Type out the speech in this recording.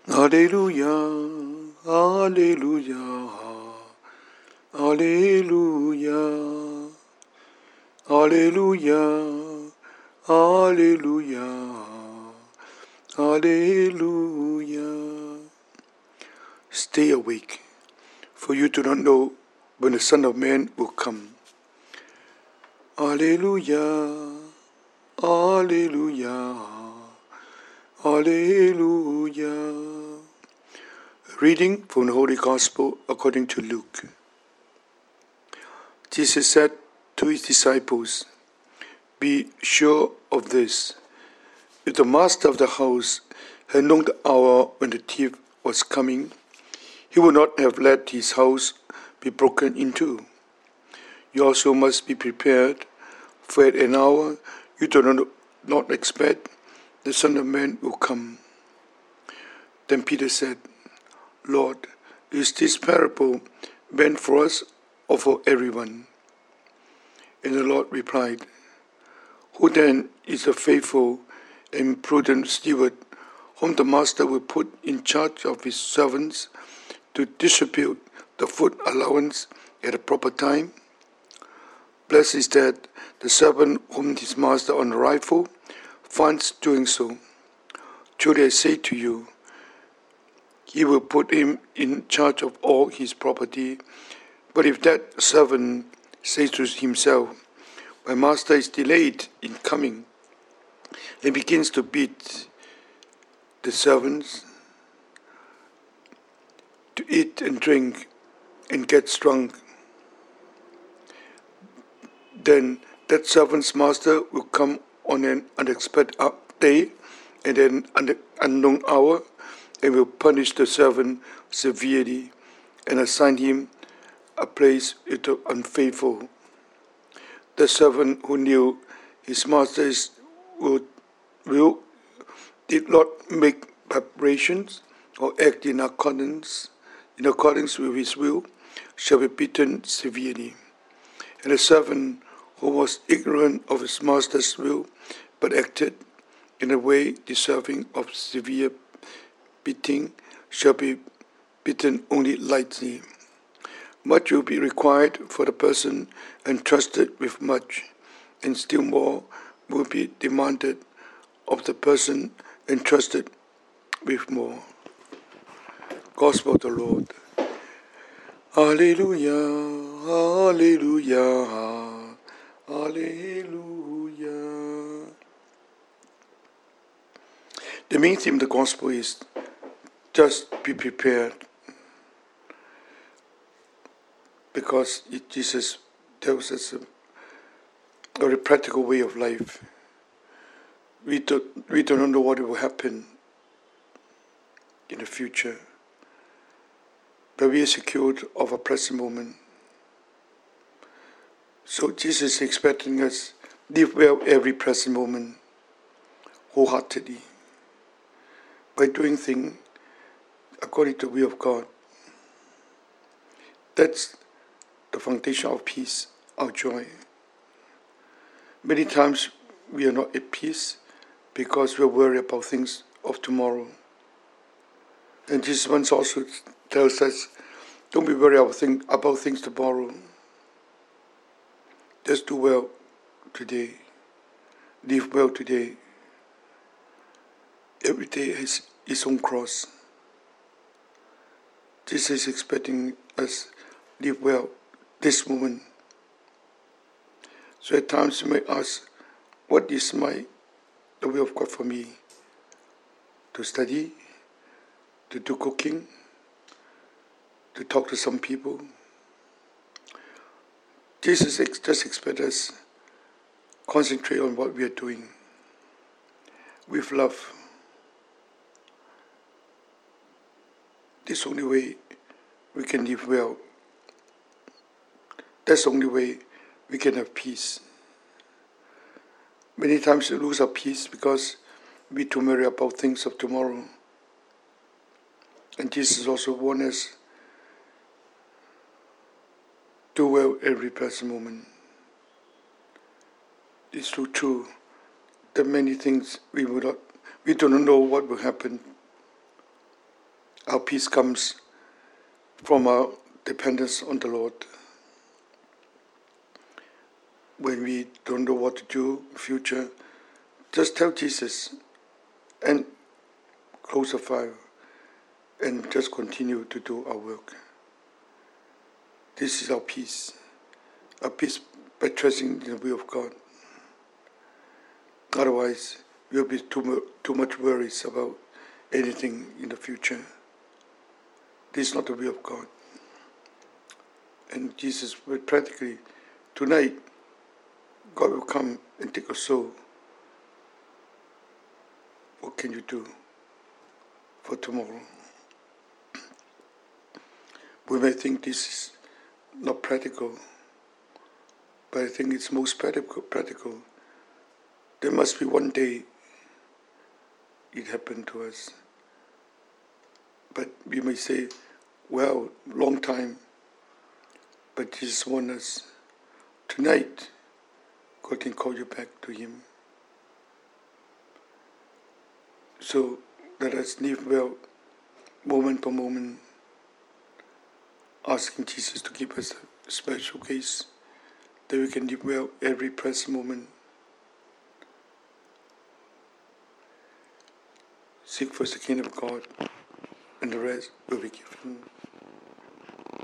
Hallelujah, hallelujah, hallelujah, hallelujah, hallelujah, hallelujah. Stay awake, for you do not know when the Son of Man will come. Hallelujah, hallelujah, hallelujah. Reading from the Holy Gospel according to Luke. Jesus said to his disciples, "Be sure of this. If the master of the house had known the hour when the thief was coming, he would not have let his house be broken into. You also must be prepared, for at an hour you do not expect, the Son of Man will come." Then Peter said, "Lord, is this parable meant for us or for everyone?" And the Lord replied, "Who then is a faithful and prudent steward, whom the master will put in charge of his servants to distribute the food allowance at a proper time? Blessed is that the servant whom his master on arrival finds doing so. Truly I say to you, he will put him in charge of all his property. But if that servant says to himself, 'My master is delayed in coming,' and begins to beat the servants, to eat and drink, and gets drunk, then that servant's master will come on an unexpected day and an unknown hour, and will punish the servant severely and assign him a place with the unfaithful. The servant who knew his master did not make preparations or act in accordance with his will shall be beaten severely. And the servant who was ignorant of his master's will but acted in a way deserving of severe beating shall be beaten only lightly. Much will be required for the person entrusted with much, and still more will be demanded of the person entrusted with more." Gospel of the Lord. Hallelujah, hallelujah, hallelujah. The main theme of the Gospel is just be prepared, because Jesus tells us a very practical way of life. We don't know what will happen in the future, but we are secured of a present moment. So Jesus is expecting us live well every present moment, wholeheartedly, by doing things according to the will of God. That's the foundation of peace, our joy. Many times we are not at peace because we are worried about things of tomorrow. And Jesus once also tells us, don't be worried about things tomorrow. Just do well today. Live well today. Every day has its own cross. Jesus is expecting us live well this moment. So at times you may ask, what is the will of God for me? To study, to do cooking, to talk to some people. Jesus just expects us concentrate on what we are doing with love. This is the only way we can live well. That's the only way we can have peace. Many times we lose our peace because we too worry about things of tomorrow. And Jesus also warns us, do well every present moment. It's so true that many things we do not know what will happen. Our peace comes from our dependence on the Lord. When we don't know what to do in the future, just tell Jesus and close the fire and just continue to do our work. This is our peace by trusting in the will of God. Otherwise, we'll be too much worries about anything in the future. This is not the will of God. And Jesus will practically, tonight, God will come and take a soul. What can you do for tomorrow? We may think this is not practical, but I think it's most practical. There must be one day it happened to us. But we may say, well, long time, but Jesus wants us. Tonight, God can call you back to Him. So let us live well, moment by moment, asking Jesus to give us a special grace, that we can live well every present moment. Seek first the kingdom of God, and the rest will be given.